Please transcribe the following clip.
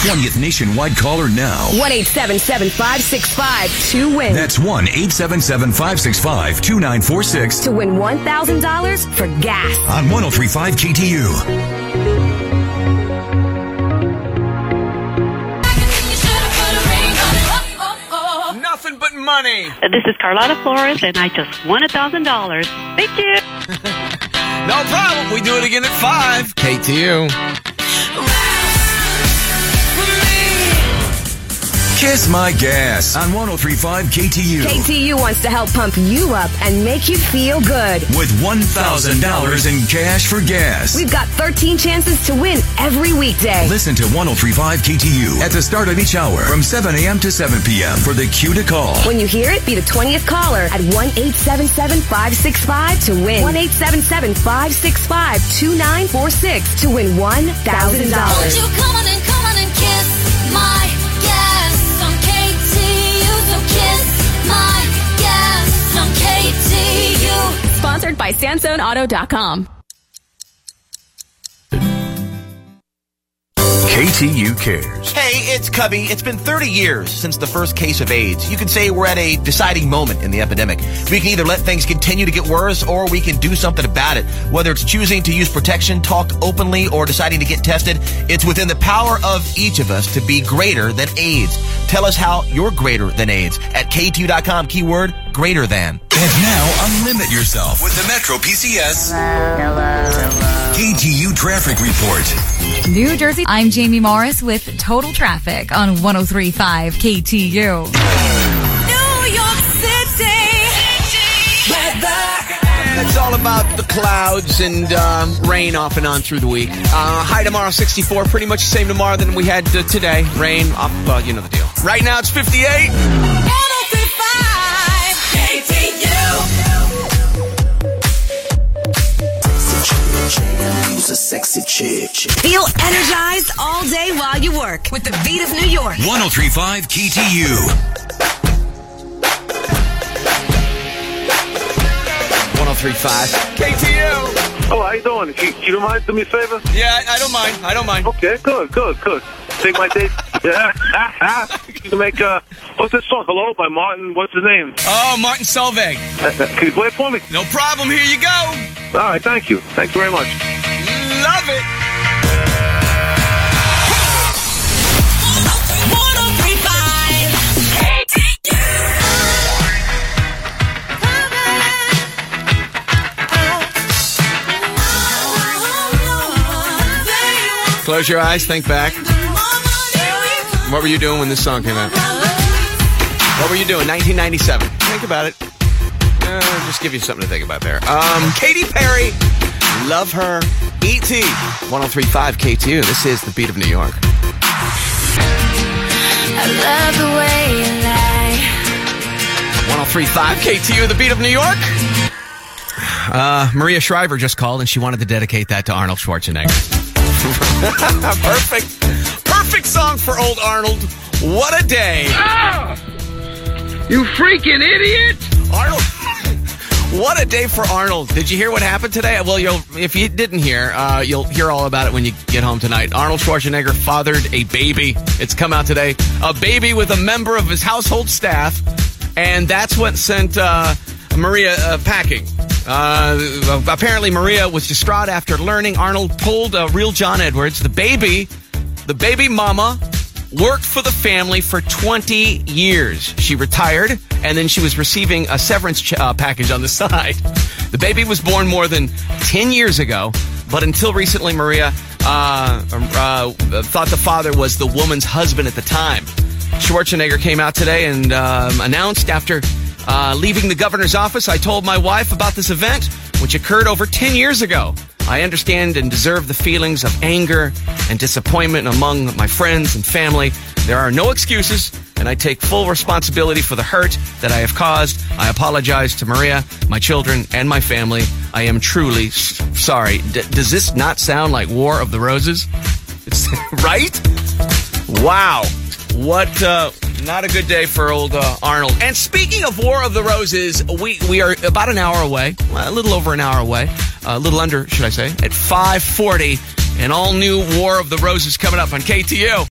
20th nationwide caller now. 1-877-565-2WIN. That's 1-877-565-2946. To win $1,000 for gas. On 103.5 KTU. Nothing but money. This is Carlotta Flores, and I just won $1,000. Thank you. No problem. We do it again at 5. KTU. Kiss My Gas on 103.5 KTU. KTU wants to help pump you up and make you feel good. With $1,000 in cash for gas. We've got 13 chances to win every weekday. Listen to 103.5 KTU at the start of each hour from 7 a.m. to 7 p.m. for the cue to call. When you hear it, be the 20th caller at 1-877-565 to win. 1-877-565-2946 to win $1,000. Won't you come on and kiss my gas on KTU? So kiss my gas on KTU. Sponsored by SansoneAuto.com. KTU Cares. Hey, it's Cubby. It's been 30 years since the first case of AIDS. You could say we're at a deciding moment in the epidemic. We can either let things continue to get worse, or we can do something about it. Whether it's choosing to use protection, talk openly, or deciding to get tested, it's within the power of each of us to be greater than AIDS. Tell us how you're greater than AIDS at KTU.com, keyword greater than. And now, unlimit yourself with the Metro PCS KTU Traffic Report. New Jersey, I'm Jamie Morris with Total Traffic on 103.5 KTU. New York City. It's all about the clouds and rain off and on through the week. High tomorrow, 64. Pretty much the same tomorrow than we had today. Rain, well, you know the deal. Right now, it's 58. 103.5 KTU. Sexy chick. Feel energized all day while you work with the beat of New York. 103.5 KTU. 103.5 KTU. Oh, how you doing? You don't mind? Do me a favor? Yeah, I don't mind. I don't mind. Okay, good. Take my date. Yeah. You can make, what's this song? Hello by Martin, what's his name? Oh, Martin Solveig. Can you play it for me? No problem. Here you go. All right, thank you. Thank you very much. Love it. 103.5. Close your eyes. Think back. What were you doing when this song came out? What were you doing? 1997. Think about it. Just give you something to think about there. Katy Perry. Love Her. E.T. 103.5 KTU. This is the beat of New York. I love the way you lie. 103.5 KTU, the beat of New York. Maria Shriver just called, and she wanted to dedicate that to Arnold Schwarzenegger. Perfect song for old Arnold. What a day. You freaking idiot! Arnold. What a day for Arnold. Did you hear what happened today? Well, if you didn't hear, you'll hear all about it when you get home tonight. Arnold Schwarzenegger fathered a baby. It's come out today. A baby with a member of his household staff. And that's what sent Maria packing. Apparently, Maria was distraught after learning Arnold pulled a real John Edwards. The baby mama worked for the family for 20 years. She retired, and then she was receiving a severance package on the side. The baby was born more than 10 years ago, but until recently, Maria thought the father was the woman's husband at the time. Schwarzenegger came out today and announced after leaving the governor's office, I told my wife about this event, which occurred over 10 years ago. I understand and deserve the feelings of anger and disappointment among my friends and family. There are no excuses, and I take full responsibility for the hurt that I have caused. I apologize to Maria, my children, and my family. I am truly sorry. Does this not sound like War of the Roses? It's right? Wow. What, not a good day for old Arnold. And speaking of War of the Roses, we are about an hour away, a little over an hour away, a little under, should I say, at 5:40, an all-new War of the Roses coming up on KTU.